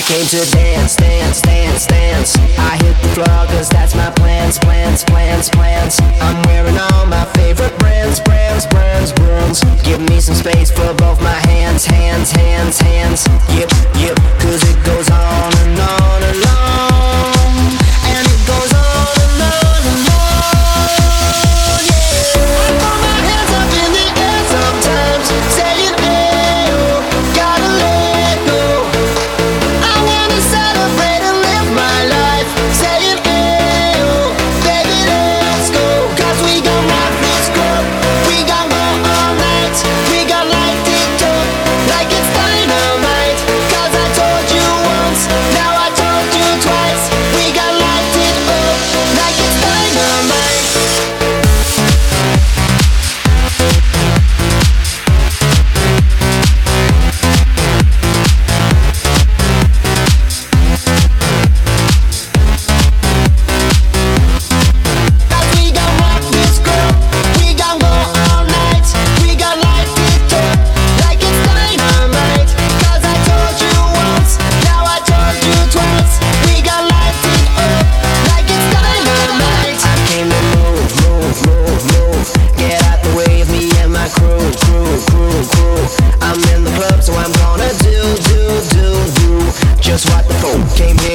came to dance, dance, dance, dance. I hit the floor cause that's my plans, plans, plans, plans. I'm wearing all my favorite brands, brands, brands, brands. Give me some space for both my hands, hands, hands, hands. Yep, yep, cause it goes on and on and on. And it goes on and on and on, yeah. I throw my hands up in the air sometimes, saying, hey, oh, gotta let go. I wanna celebrate and live my life, saying, hey, oh, baby, let's go. Cause we gon' rock this club, we gon' go all night. We gon' light it up like it's dynamite. Cause I told you once, now I told you twice. We gon' light it up like it's dynamite. Cause we gon' rock this club, we gon' go all night. We gon' light it up like it's dynamite. Cause I told you once, now I told you twice. We gon' light it up like it's dynamite. I came to move, move, move, move. Get out the way of me and my crew, crew, crew, crew. I'm in the club, so I'm gonna do just what the folk came here